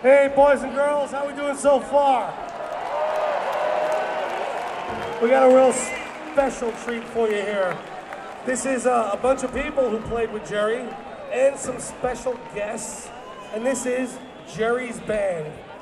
Hey, boys and girls, how we doing so far? We got a real special treat for you here. This is a bunch of people who played with Jerry and some special guests, and this is Jerry's band.